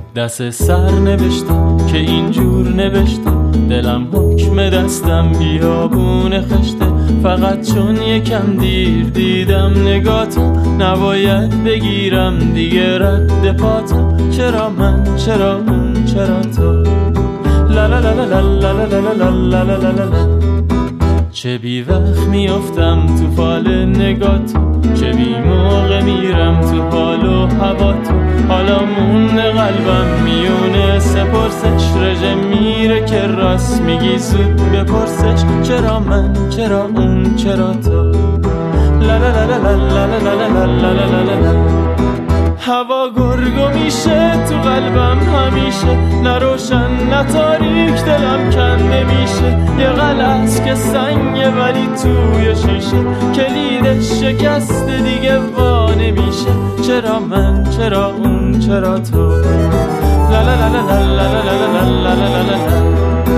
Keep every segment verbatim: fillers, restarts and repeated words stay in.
دست سر نوشتم که اینجور نوشته، دلم حکم دستم بیابون خشته. فقط چون یکم دیر دیدم نگاتو، نباید بگیرم دیگه رد پاتو. چرا من، چرا اون، چرا تو؟ لا لا لا لا لا لا لا لا لا لا لا لا. چه بی وقت میافتم تو فال نگاتو، چه بی موقع میرم تو حال و هواتو. حالا مون قلبم میونه سپرسش، رژه میره که راست میگی زود بپرسش. چرا من، چرا اون، چرا تو؟ لا لا لا لا لا لا لا لا لا لا لا. هوا گرگو میشه تو قلبم همیشه، نه روشن نه تاریک دلم کنده میشه. یه غلط که سنگه ولی توی شیشه، کلیدش شکسته دیگه وا نمیشه. چرا من، چرا اون، چرا تو؟ لا لا لا لا لا لا لا لا لا لا لا.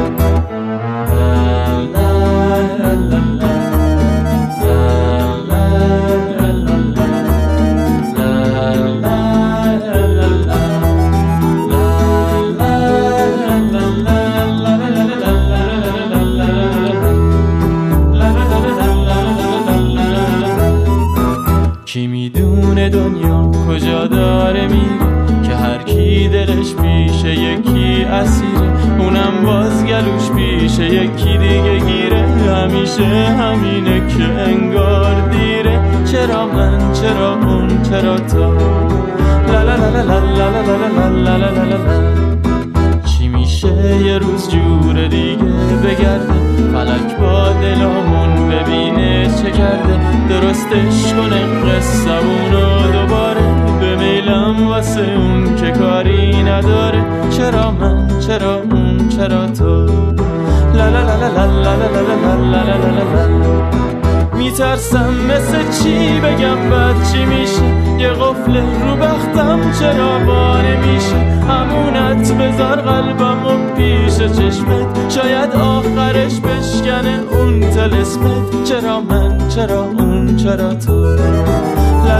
کی میدونه دنیا کجا داره میره، که هر کی دلش پیشه یکی اسیره. اونم باز گلوش پیشه یکی دیگه گیره، همیشه همینه که انگار دیره. چرا من، چرا اون، چرا تو؟ لا لا لا لا لا لا لا لا لا لا لا. چی میشه یه روز جور دیگه بگرده، فلک با دلامون ببینه چه کرده. درستش کنه قصه‌مونو دوباره، به میلم واسه اون که کاری نداره. چرا من، چرا اون، چرا تو؟ لا لا لا لا لا لا لا لا لا لا لا. میترسم مثل چی بگم بعد چی میشه، یه قفل رو بختم چرا باره میشه. همونت بذار قلبم و پیش چشمت، شاید آخرش بشکنه اون طلسمت. چرا من، چرا اون، چرا تو؟